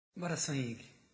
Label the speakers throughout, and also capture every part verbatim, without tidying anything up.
Speaker 1: Bora, Swing.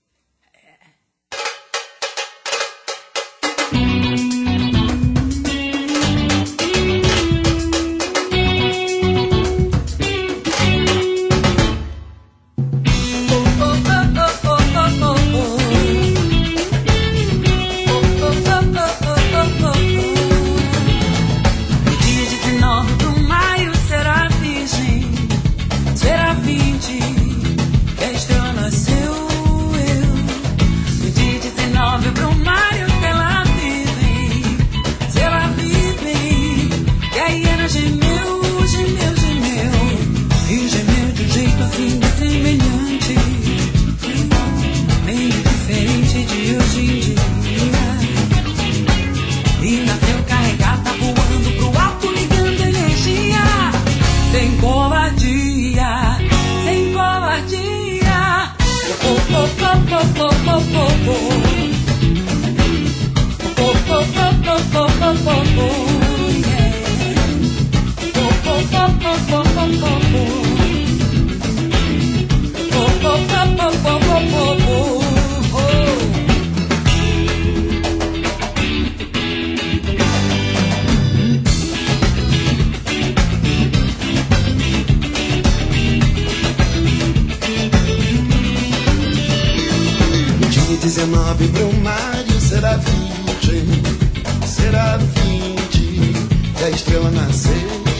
Speaker 2: dezenove pro Mário será virgem, será vinte, e a estrela nascer.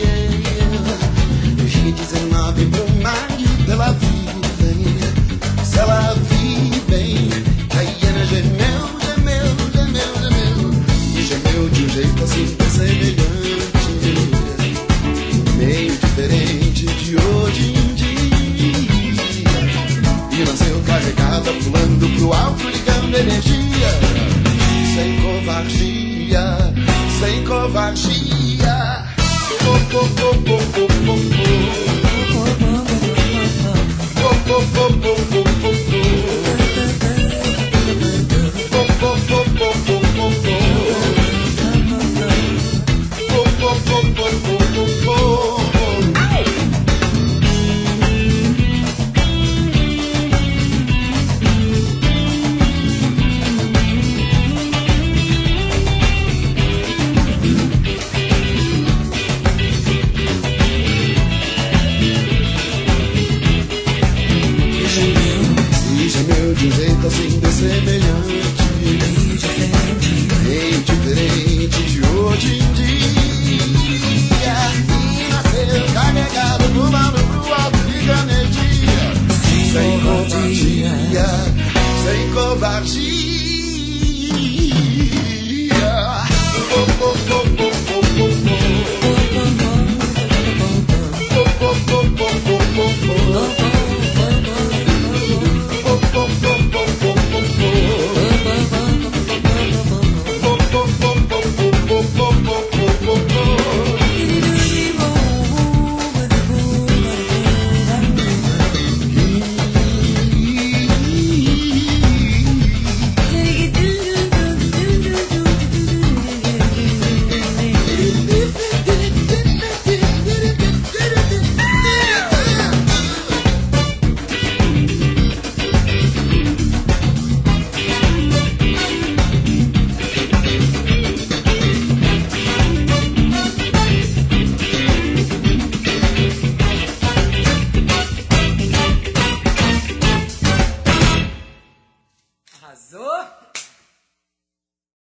Speaker 2: Dia dezenove pro Mário pela virgem, se ela vir bem, a hiena gemeu, gemeu, gemeu, gemeu, e gemeu de um jeito assim bem semelhante, meio diferente de hoje em dia, e nasceu carregada pulando pro alto, ligando energia, sem covardia, sem covardia. Oh, oh, oh, oh, oh, oh, oh. Oh, oh, oh, oh, oh, oh, oh. Oh, oh, oh, oh, oh, oh, oh. Oh, oh, oh, oh, oh, oh. De um jeito assim bem semelhante, meio diferente, meio diferente de hoje em dia, e nasceu carregado pro mal, pro alto de energia, sem covardia, sem covardia. Oh, oh, oh, oh, oh, oh, oh. Oh, oh, oh, oh, oh, oh, oh.
Speaker 1: Arrasou!